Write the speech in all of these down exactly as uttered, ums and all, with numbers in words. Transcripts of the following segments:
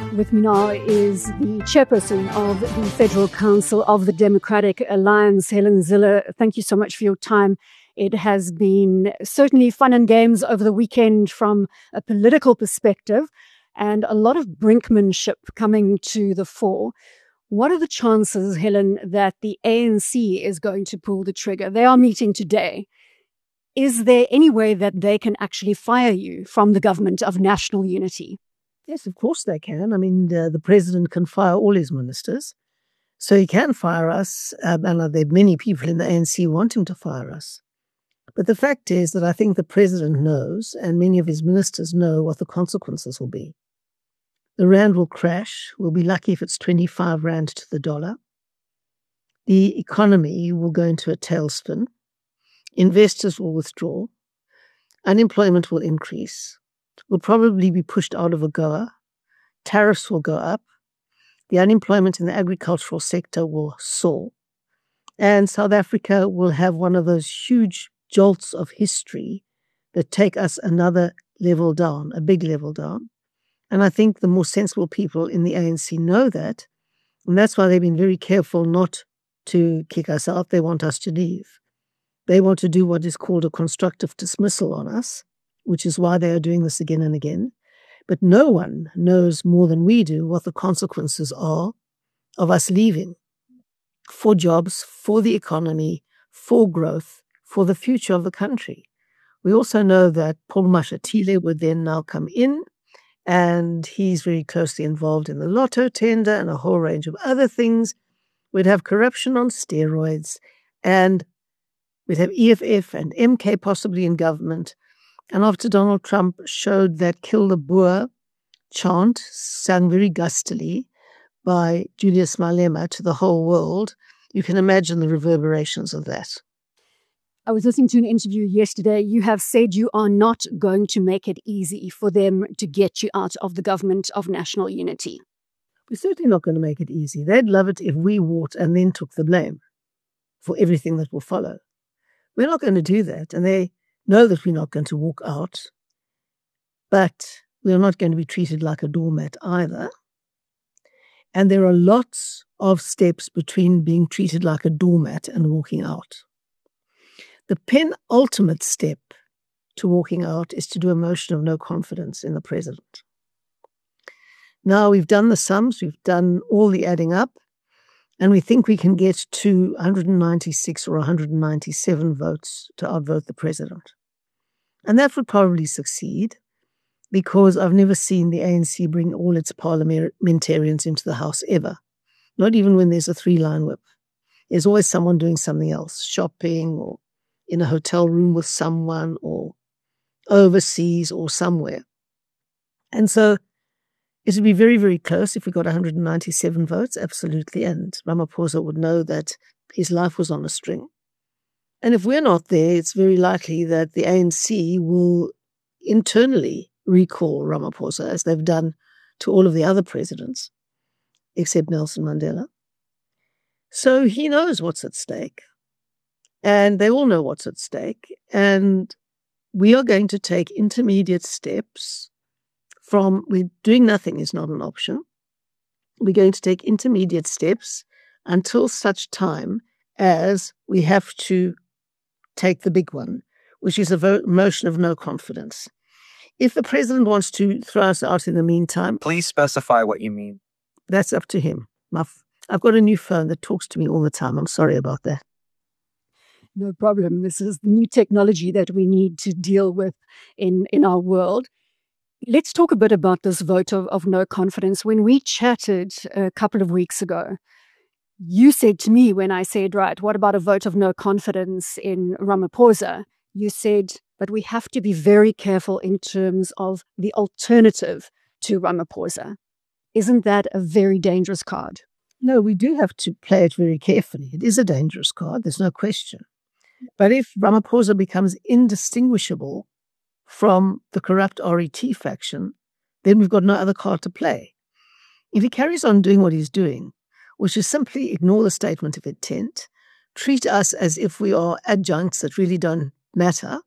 With me now is the chairperson of the Federal Council of the Democratic Alliance, Helen Zille. Thank you so much for your time. It has been certainly fun and games over the weekend from a political perspective and a lot of brinkmanship coming to the fore. What are the chances, Helen, that the A N C is going to pull the trigger? They are meeting today. Is there any way that they can actually fire you from the government of national unity? Yes, of course they can. I mean, uh, the president can fire all his ministers. So he can fire us, um, and there are many people in the A N C wanting to fire us. But the fact is that I think the president knows, and many of his ministers know, what the consequences will be. The rand will crash. We'll be lucky if it's twenty-five rand to the dollar. The economy will go into a tailspin. Investors will withdraw. Unemployment will increase. Will probably be pushed out of AGOA. Tariffs will go up. The unemployment in the agricultural sector will soar. And South Africa will have one of those huge jolts of history that take us another level down, a big level down. And I think the more sensible people in the A N C know that. And that's why they've been very careful not to kick us out. They want us to leave. They want to do what is called a constructive dismissal on us, which is why they are doing this again and again. But no one knows more than we do what the consequences are of us leaving for jobs, for the economy, for growth, for the future of the country. We also know that Paul Mashatile would then now come in, and he's very closely involved in the lotto tender and a whole range of other things. We'd have corruption on steroids, and we'd have E F F and M K possibly in government. And after Donald Trump showed that Kill the Boer chant, sung very gustily by Julius Malema to the whole world, you can imagine the reverberations of that. I was listening to an interview yesterday. You have said you are not going to make it easy for them to get you out of the government of national unity. We're certainly not going to make it easy. They'd love it if we walked and then took the blame for everything that will follow. We're not going to do that. And they know that we're not going to walk out, but we're not going to be treated like a doormat either. And there are lots of steps between being treated like a doormat and walking out. The penultimate step to walking out is to do a motion of no confidence in the president. Now we've done the sums, we've done all the adding up, and we think we can get to one hundred ninety-six or one hundred ninety-seven votes to outvote the president. And that would probably succeed, because I've never seen the A N C bring all its parliamentarians into the House ever, not even when there's a three-line whip. There's always someone doing something else, shopping or in a hotel room with someone or overseas or somewhere. And so it would be very, very close if we got one hundred ninety-seven votes, absolutely. And Ramaphosa would know that his life was on a string. And if we're not there, it's very likely that the A N C will internally recall Ramaphosa, as they've done to all of the other presidents, except Nelson Mandela. So he knows what's at stake. And they all know what's at stake. And we are going to take intermediate steps from, we're doing nothing is not an option. We're going to take intermediate steps until such time as we have to take the big one, which is a vote, motion of no confidence. If the president wants to throw us out in the meantime, please specify what you mean. That's up to him. I've got a new phone that talks to me all the time. I'm sorry about that. No problem. This is the new technology that we need to deal with in, in our world. Let's talk a bit about this vote of, of no confidence. When we chatted a couple of weeks ago, you said to me when I said, right, what about a vote of no confidence in Ramaphosa? You said, but we have to be very careful in terms of the alternative to Ramaphosa. Isn't that a very dangerous card? No, we do have to play it very carefully. It is a dangerous card, there's no question. But if Ramaphosa becomes indistinguishable from the corrupt R E T faction, then we've got no other card to play. If he carries on doing what he's doing, which is simply ignore the statement of intent, treat us as if we are adjuncts that really don't matter,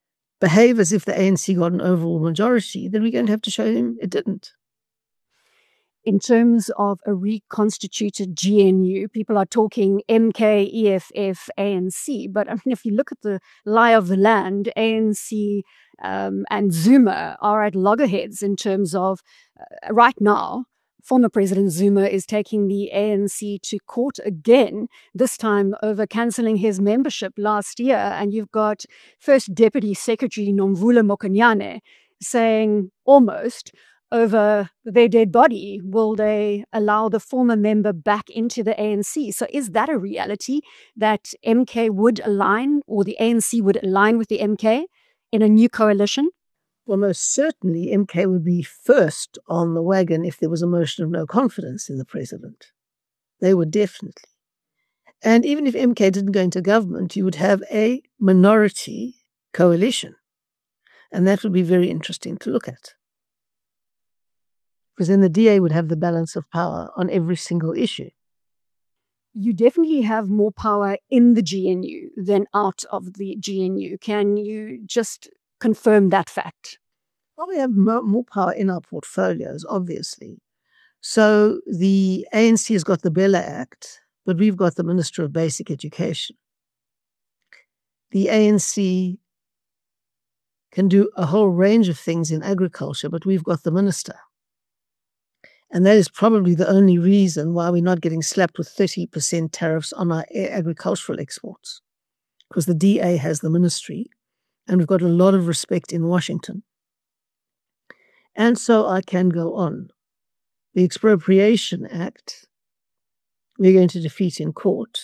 behave as if the A N C got an overall majority, then we're going to have to show him it didn't. in terms of a reconstituted G N U, people are talking M K, E F F, A N C. But I mean, if you look at the lie of the land, A N C um, and Zuma are at loggerheads in terms of uh, right now. Former President Zuma is taking the A N C to court again, this time over cancelling his membership last year. And you've got First Deputy Secretary Nomvula Mokonyane saying almost, over their dead body, will they allow the former member back into the A N C? So is that a reality that M K would align, or the A N C would align with the M K in a new coalition? Well, most certainly M K would be first on the wagon if there was a motion of no confidence in the president. They would definitely. And even if M K didn't go into government, you would have a minority coalition. And that would be very interesting to look at. Because then the D A would have the balance of power on every single issue. You definitely have more power in the G N U than out of the G N U. Can you just confirm that fact? Well, we have more, more power in our portfolios, obviously. So the A N C has got the Bella Act, but we've got the Minister of Basic Education. The A N C can do a whole range of things in agriculture, but we've got the minister. And that is probably the only reason why we're not getting slapped with thirty percent tariffs on our agricultural exports, because the D A has the ministry, and we've got a lot of respect in Washington. And so I can go on. The Expropriation Act, we're going to defeat in court.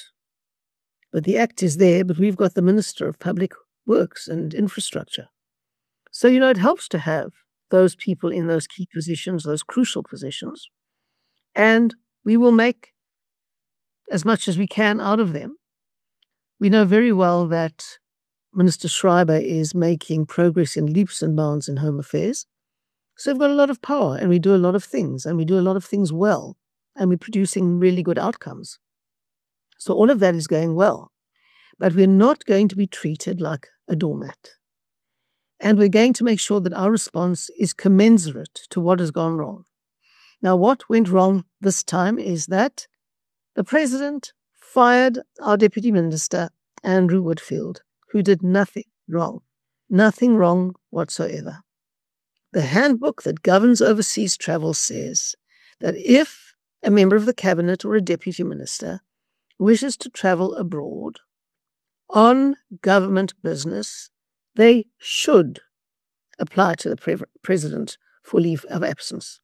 But the act is there, but we've got the Minister of Public Works and Infrastructure. So, you know, it helps to have those people in those key positions, those crucial positions. And we will make as much as we can out of them. We know very well that Minister Schreiber is making progress in leaps and bounds in Home Affairs. So we've got a lot of power, and we do a lot of things, and we do a lot of things well, and we're producing really good outcomes. So all of that is going well. But we're not going to be treated like a doormat. And we're going to make sure that our response is commensurate to what has gone wrong. Now, what went wrong this time is that the president fired our deputy minister, Andrew Whitfield, who did nothing wrong. Nothing wrong whatsoever. The handbook that governs overseas travel says that if a member of the cabinet or a deputy minister wishes to travel abroad on government business, they should apply to the pre- president for leave of absence.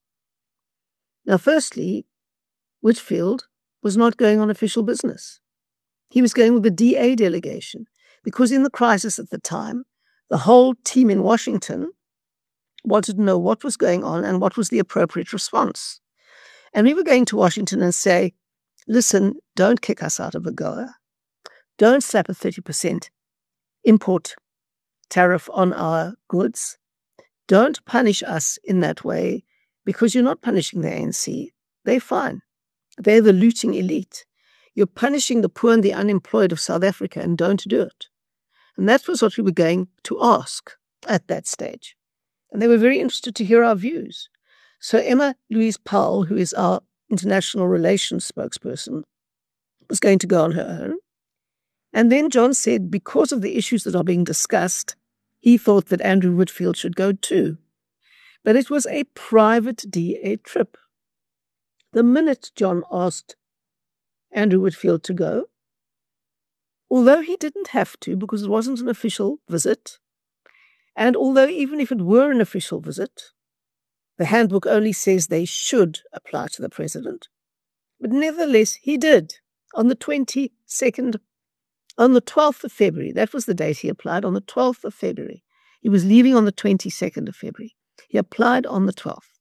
Now, firstly, Whitfield was not going on official business. He was going with the D A delegation because in the crisis at the time, the whole team in Washington wanted to know what was going on and what was the appropriate response. And we were going to Washington and say, listen, don't kick us out of AGOA. Don't slap a thirty percent import tariff on our goods. Don't punish us in that way because you're not punishing the A N C. They're fine. They're the looting elite. You're punishing the poor and the unemployed of South Africa, and don't do it. And that was what we were going to ask at that stage. And they were very interested to hear our views. So Emma Louise Powell, who is our international relations spokesperson, was going to go on her own. And then John said, because of the issues that are being discussed, he thought that Andrew Whitfield should go too. But it was a private D A trip. The minute John asked Andrew Whitfield to go, although he didn't have to because it wasn't an official visit, and although even if it were an official visit, the handbook only says they should apply to the president. But nevertheless, he did on the twenty-second, on the twelfth of February. That was the date he applied, on the twelfth of February. He was leaving on the twenty-second of February. He applied on the twelfth.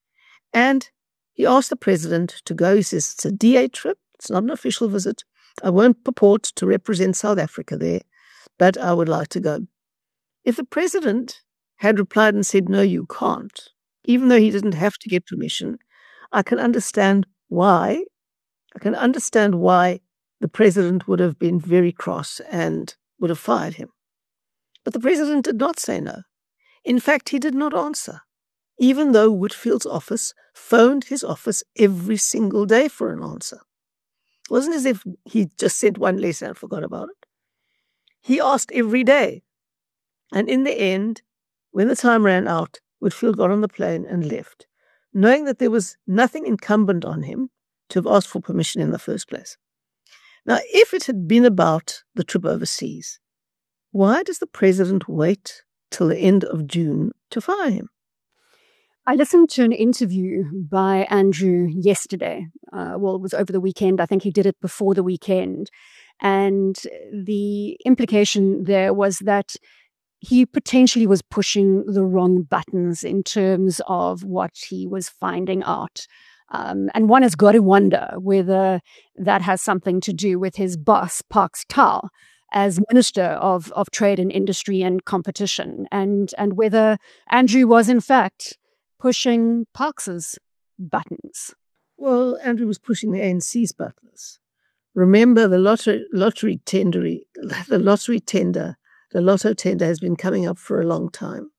And he asked the president to go. He says, it's a D A trip. It's not an official visit. I won't purport to represent South Africa there, but I would like to go. If the president had replied and said, no, you can't, even though he didn't have to get permission, I can understand why. I can understand why the president would have been very cross and would have fired him. But the president did not say no. In fact, he did not answer, even though Whitfield's office phoned his office every single day for an answer. It wasn't as if he just sent one letter and forgot about it. He asked every day. And in the end, when the time ran out, Whitfield got on the plane and left, knowing that there was nothing incumbent on him to have asked for permission in the first place. Now, if it had been about the trip overseas, why does the president wait till the end of June to fire him? I listened to an interview by Andrew yesterday. Uh, well, it was over the weekend. I think he did it before the weekend. And the implication there was that he potentially was pushing the wrong buttons in terms of what he was finding out. Um, and one has got to wonder whether that has something to do with his boss, Parks Tau, as Minister of, of Trade and Industry and Competition, and, and whether Andrew was, in fact, pushing Parks's buttons. Well, Andrew was pushing the A N C's buttons. Remember, the lottery, lottery, tendery, the lottery tender, the lotto tender has been coming up for a long time.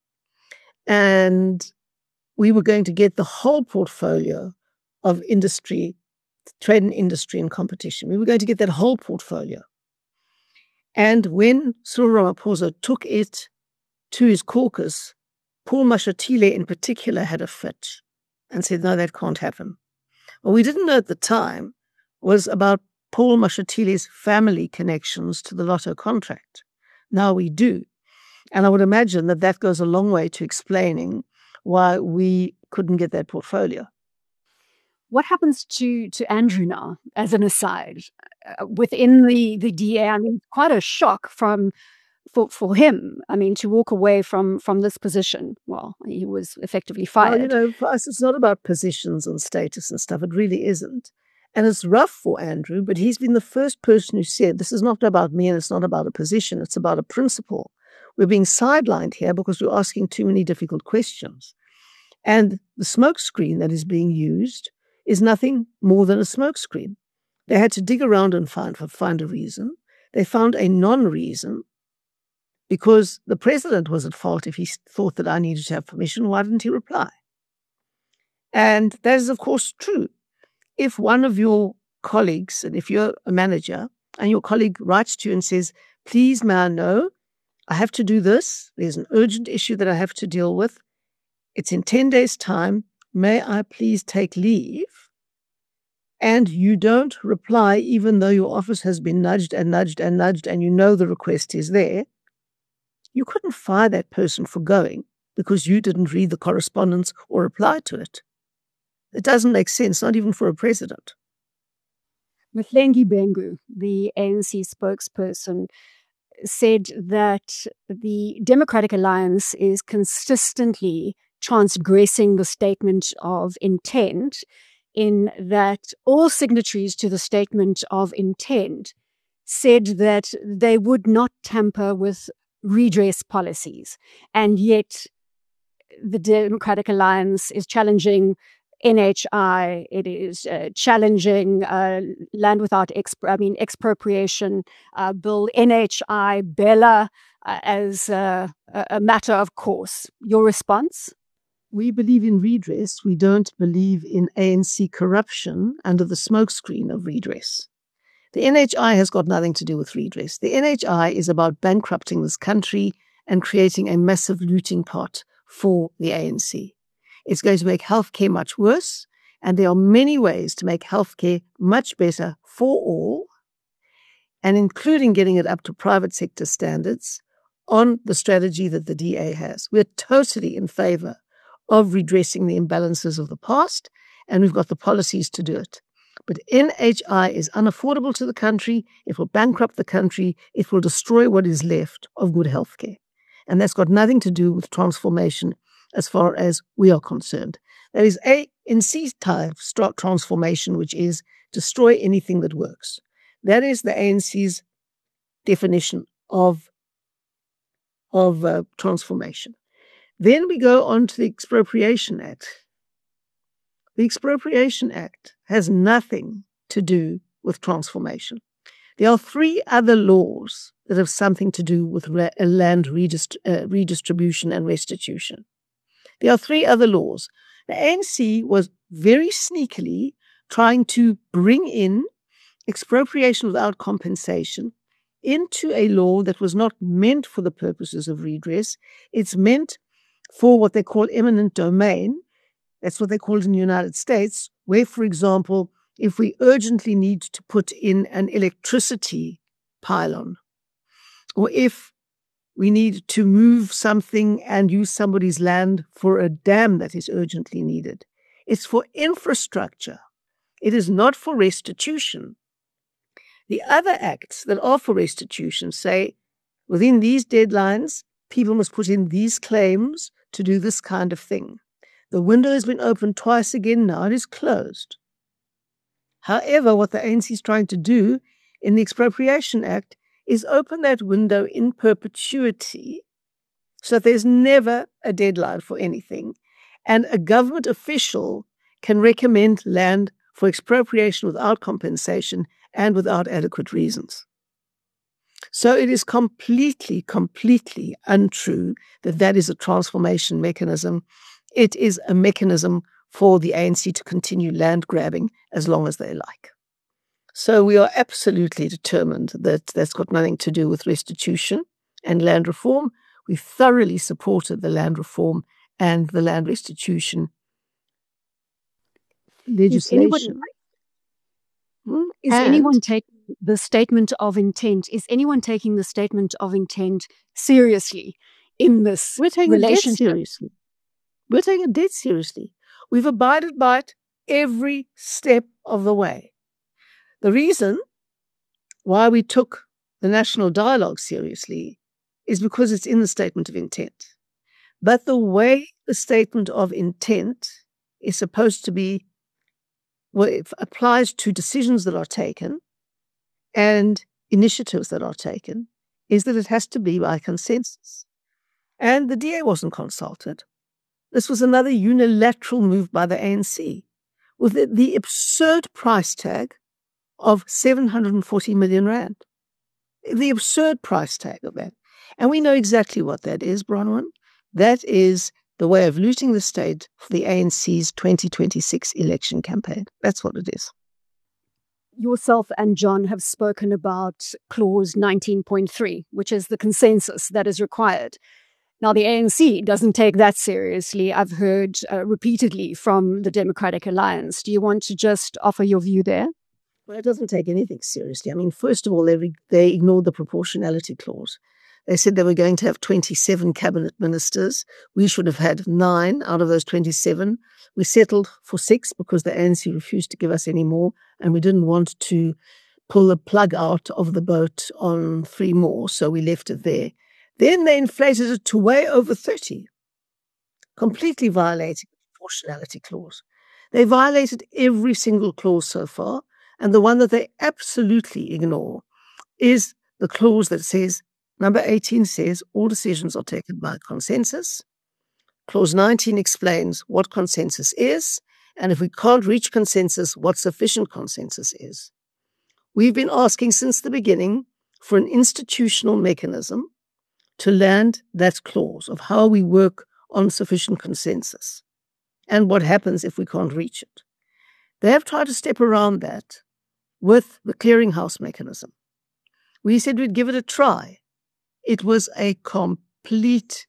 And we were going to get the whole portfolio of industry, trade and industry and competition. We were going to get that whole portfolio. And when Cyril Ramaphosa took it to his caucus, Paul Mashatile in particular had a fit and said, no, that can't happen. What we didn't know at the time was about Paul Mashatile's family connections to the lotto contract. Now we do. And I would imagine that that goes a long way to explaining why we couldn't get that portfolio. What happens to, to Andrew now, as an aside, uh, within the, the D A? I mean, quite a shock from for, for him. I mean, to walk away from, from this position. Well, he was effectively fired. Well, you know, for us, it's not about positions and status and stuff. It really isn't. And it's rough for Andrew, but he's been the first person who said, this is not about me and it's not about a position. It's about a principle. We're being sidelined here because we're asking too many difficult questions. And the smokescreen that is being used is nothing more than a smokescreen. They had to dig around and find, find a reason. They found a non-reason because the president was at fault if he thought that I needed to have permission. Why didn't he reply? And that is, of course, true. If one of your colleagues, and if you're a manager, and your colleague writes to you and says, please, may I know, I have to do this. There's an urgent issue that I have to deal with. It's in ten days' time. May I please take leave? And you don't reply, even though your office has been nudged and nudged and nudged, and you know the request is there. You couldn't fire that person for going because you didn't read the correspondence or reply to it. It doesn't make sense, not even for a president. Mahlengi Bengu, the A N C spokesperson, said that the Democratic Alliance is consistently transgressing the statement of intent, in that all signatories to the statement of intent said that they would not tamper with redress policies. And yet the Democratic Alliance is challenging N H I, it is uh, challenging uh, land without exp- I mean expropriation uh, bill, N H I, Bella, uh, as uh, a matter of course. Your response? We believe in redress. We don't believe in A N C corruption under the smokescreen of redress. The N H I has got nothing to do with redress. The N H I is about bankrupting this country and creating a massive looting pot for the A N C. It's going to make healthcare much worse, and there are many ways to make healthcare much better for all, and including getting it up to private sector standards on the strategy that the D A has. We're totally in favor of redressing the imbalances of the past, and we've got the policies to do it. But N H I is unaffordable to the country. It will bankrupt the country. It will destroy what is left of good healthcare. And that's got nothing to do with transformation as far as we are concerned. There is A N C type transformation, which is destroy anything that works. That is the A N C's definition of, of uh, transformation. Then we go on to the Expropriation Act. The Expropriation Act has nothing to do with transformation. There are three other laws that have something to do with re- land redist- uh, redistribution and restitution. There are three other laws. The A N C was very sneakily trying to bring in expropriation without compensation into a law that was not meant for the purposes of redress. It's meant for what they call eminent domain. That's what they call it in the United States, where, for example, if we urgently need to put in an electricity pylon, or if we need to move something and use somebody's land for a dam that is urgently needed. It's for infrastructure. It is not for restitution. The other acts that are for restitution say, within these deadlines, people must put in these claims to do this kind of thing. The window has been opened twice again, now it is closed. However, what the A N C is trying to do in the Expropriation Act is open that window in perpetuity so that there's never a deadline for anything. And a government official can recommend land for expropriation without compensation and without adequate reasons. So it is completely, completely untrue that that is a transformation mechanism. It is a mechanism for the A N C to continue land grabbing as long as they like. So we are absolutely determined that that's got nothing to do with restitution and land reform. We thoroughly supported the land reform and the land restitution legislation. Is anyone, hmm? is anyone taking the statement of intent? Is anyone taking the statement of intent seriously in this We're taking relationship? it dead seriously. We're taking it dead seriously. We've abided by it every step of the way. The reason why we took the national dialogue seriously is because it's in the statement of intent. But the way the statement of intent is supposed to be, well, it applies to decisions that are taken and initiatives that are taken, is that it has to be by consensus. And the D A wasn't consulted. This was another unilateral move by the A N C with the, the absurd price tag of seven hundred forty million rand. The absurd price tag of that. And we know exactly what that is, Bronwyn. That is the way of looting the state for the A N C's twenty twenty-six election campaign. That's what it is. Yourself and John have spoken about clause nineteen point three, which is the consensus that is required. Now, the A N C doesn't take that seriously. I've heard uh, repeatedly from the Democratic Alliance. Do you want to just offer your view there? Well, it doesn't take anything seriously. I mean, first of all, they, re- they ignored the proportionality clause. They said they were going to have twenty-seven cabinet ministers. We should have had nine out of those twenty-seven. We settled for six because the A N C refused to give us any more, and we didn't want to pull the plug out of the boat on three more, so we left it there. Then they inflated it to way over thirty, completely violating the proportionality clause. They violated every single clause so far, and the one that they absolutely ignore is the clause that says, number eighteen says, all decisions are taken by consensus. Clause nineteen explains what consensus is, and if we can't reach consensus, what sufficient consensus is. We've been asking since the beginning for an institutional mechanism to land that clause of how we work on sufficient consensus and what happens if we can't reach it. They have tried to step around that with the clearinghouse mechanism. We said we'd give it a try. It was a complete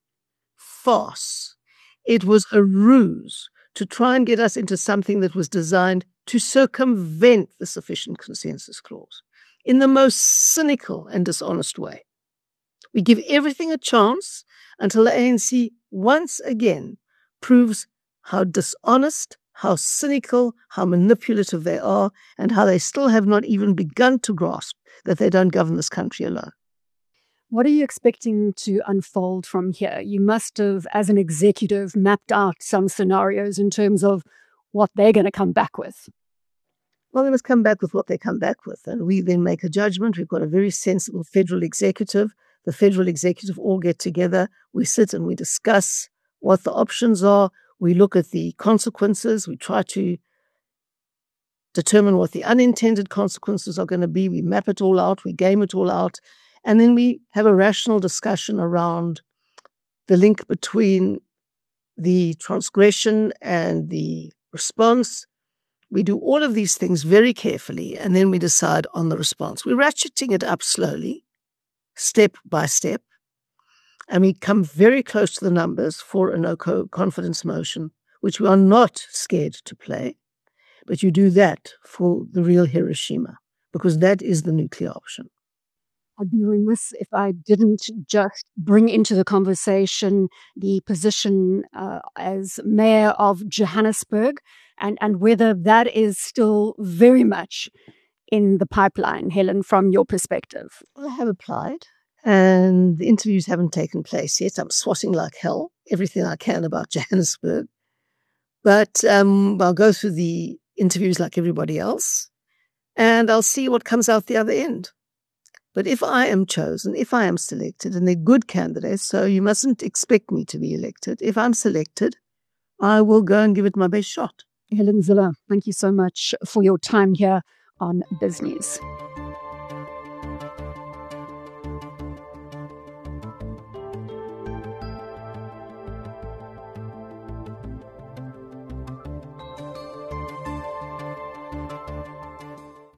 farce. It was a ruse to try and get us into something that was designed to circumvent the sufficient consensus clause in the most cynical and dishonest way. We give everything a chance until the A N C once again proves how dishonest, how cynical, how manipulative they are, and how they still have not even begun to grasp that they don't govern this country alone. What are you expecting to unfold from here? You must have, as an executive, mapped out some scenarios in terms of what they're going to come back with. Well, they must come back with what they come back with, and we then make a judgment. We've got a very sensible federal executive. The federal executive all get together. We sit and we discuss what the options are. We look at the consequences. We try to determine what the unintended consequences are going to be. We map it all out. We game it all out. And then we have a rational discussion around the link between the transgression and the response. We do all of these things very carefully, and then we decide on the response. We're ratcheting it up slowly, step by step, and we come very close to the numbers for a no confidence motion, which we are not scared to play. But you do that for the real Hiroshima, because that is the nuclear option. I'd be remiss if I didn't just bring into the conversation the position uh, as mayor of Johannesburg, and, and whether that is still very much in the pipeline, Helen, from your perspective. I have applied, and the interviews haven't taken place yet. I'm swatting like hell, everything I can about Johannesburg. But um, I'll go through the interviews like everybody else, and I'll see what comes out the other end. But if I am chosen, if I am selected, and they're good candidates, so you mustn't expect me to be elected. If I'm selected, I will go and give it my best shot. Helen Zille, thank you so much for your time here on BizNews.